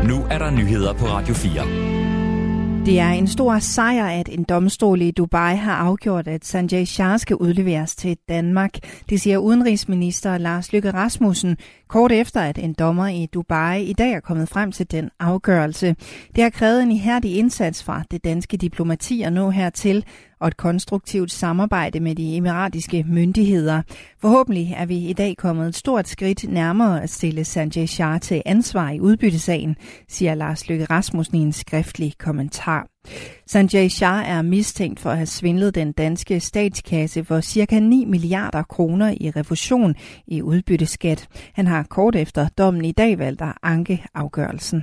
Nu er der nyheder på Radio 4. Det er en stor sejr, at en domstol i Dubai har afgjort, at Sanjay Shah skal udleveres til Danmark. Det siger udenrigsminister Lars Løkke Rasmussen, kort efter at en dommer i Dubai i dag er kommet frem til den afgørelse. Det har krævet en ihærdig indsats fra det danske diplomati at nå hertil, og et konstruktivt samarbejde med de emiratiske myndigheder. Forhåbentlig er vi i dag kommet et stort skridt nærmere at stille Sanjay Shah til ansvar i udbyttesagen, siger Lars Løkke Rasmussen i en skriftlig kommentar. Sanjay Shah er mistænkt for at have svindlet den danske statskasse for ca. 9 milliarder kroner i refusion i udbytteskat. Han har kort efter dommen i dag valgt at anke afgørelsen.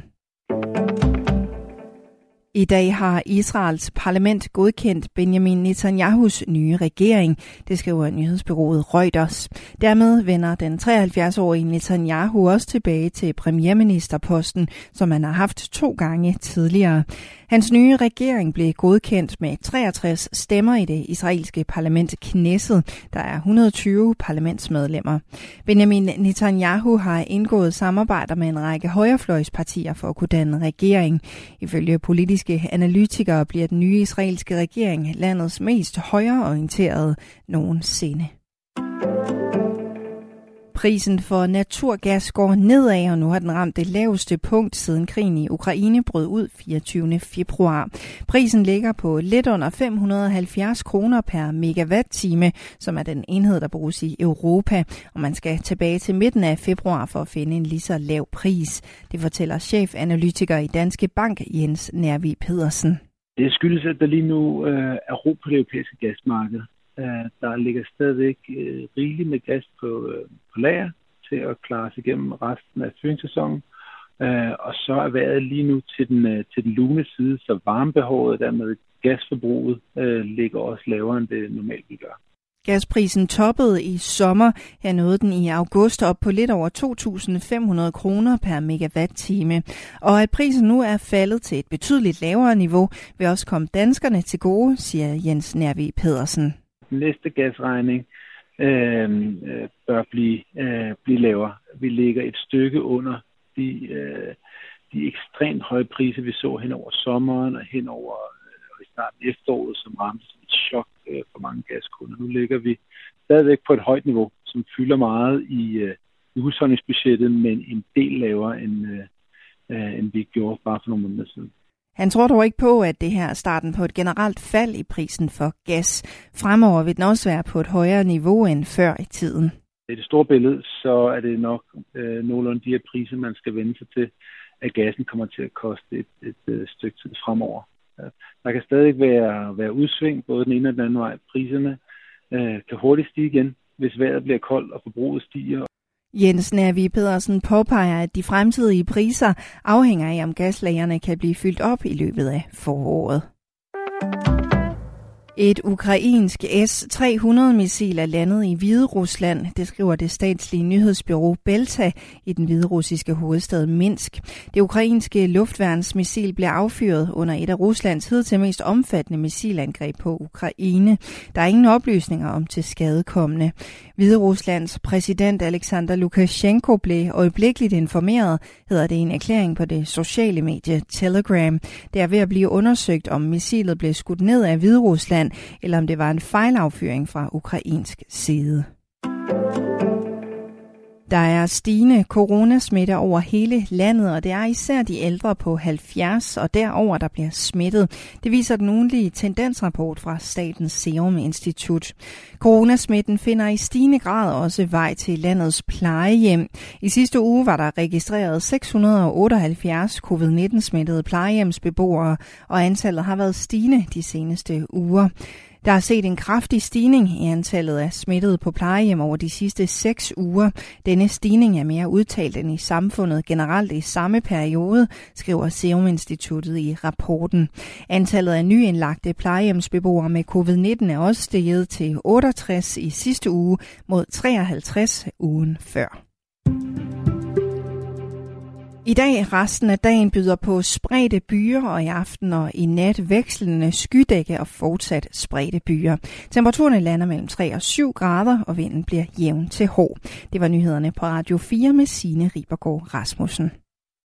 I dag har Israels parlament godkendt Benjamin Netanyahus nye regering, det skriver nyhedsbureauet Reuters. Dermed vender den 73-årige Netanyahu også tilbage til premierministerposten, som han har haft 2 gange tidligere. Hans nye regering blev godkendt med 63 stemmer i det israelske parlament Knesset. Der er 120 parlamentsmedlemmer. Benjamin Netanyahu har indgået samarbejder med en række højrefløjspartier for at kunne danne regering. Ifølge politiske analytikere bliver den nye israelske regering landets mest højreorienterede nogensinde. Prisen for naturgas går nedad, og nu har den ramt det laveste punkt siden krigen i Ukraine brød ud 24. februar. Prisen ligger på lidt under 570 kroner per megawatt-time, som er den enhed, der bruges i Europa. Og man skal tilbage til midten af februar for at finde en lige så lav pris. Det fortæller chefanalytiker i Danske Bank, Jens Nervig Pedersen. Det skyldes, at der lige nu er ro på det europæiske gasmarked. Der ligger stadigvæk rigeligt med gas på lager til at klare sig igennem resten af fyringssæsonen. Og så er vejret lige nu til den lune side, så varmebehovet dermed gasforbruget ligger også lavere end det normalt vi gør. Gasprisen toppede i sommer. Her nåede den i august op på lidt over 2.500 kroner per megawatt-time. Og at prisen nu er faldet til et betydeligt lavere niveau, vil også komme danskerne til gode, siger Jens Nervig Pedersen. Næste gasregning bør blive lavere. Vi ligger et stykke under de ekstremt høje priser, vi så hen over sommeren og hen over i starten af efteråret, som ramte som et chok for mange gaskunder. Nu ligger vi stadigvæk på et højt niveau, som fylder meget i husholdningsbudgettet, men en del lavere, end vi gjorde bare for nogle måneder siden. Han tror dog ikke på, at det her er starten på et generelt fald i prisen for gas. Fremover vil den også være på et højere niveau end før i tiden. I det store billede, så er det nok nogenlunde de her priser, man skal vende sig til, at gassen kommer til at koste et stykke tid fremover. Der kan stadig være udsving, både den ene og den anden vej. Priserne kan hurtigt stige igen, hvis vejret bliver koldt og forbruget stiger. Jens Nervig Pedersen påpeger, at de fremtidige priser afhænger af, om gaslagerne kan blive fyldt op i løbet af foråret. Et ukrainsk S-300-missil er landet i Hviderusland, det skriver det statslige nyhedsbureau Belta i den hviderussiske hovedstad Minsk. Det ukrainske luftværnsmissil blev affyret under et af Ruslands hidtil mest omfattende missilangreb på Ukraine. Der er ingen oplysninger om tilskadekomne. Hvideruslands præsident Alexander Lukashenko blev øjeblikkeligt informeret, hedder det i en erklæring på det sociale medie Telegram. Det er ved at blive undersøgt, om missilet blev skudt ned af Hviderusland, eller om det var en fejlaffyring fra ukrainsk side. Der er stigende coronasmitte over hele landet, og det er især de ældre på 70 og derover, der bliver smittet. Det viser den ugentlige tendensrapport fra Statens Serum Institut. Coronasmitten finder i stigende grad også vej til landets plejehjem. I sidste uge var der registreret 678 covid-19-smittede plejehjemsbeboere, og antallet har været stigende de seneste uger. Der er set en kraftig stigning i antallet af smittede på plejehjem over de sidste 6 uger. Denne stigning er mere udtalt end i samfundet generelt i samme periode, skriver Serum Instituttet i rapporten. Antallet af nyindlagte plejehjemsbeboere med covid-19 er også steget til 68 i sidste uge mod 53 ugen før. I dag resten af dagen byder på spredte byer, og i aften og i nat vekslende skydække og fortsat spredte byer. Temperaturerne lander mellem 3 og 7 grader, og vinden bliver jævn til hård. Det var nyhederne på Radio 4 med Signe Ribergaard Rasmussen.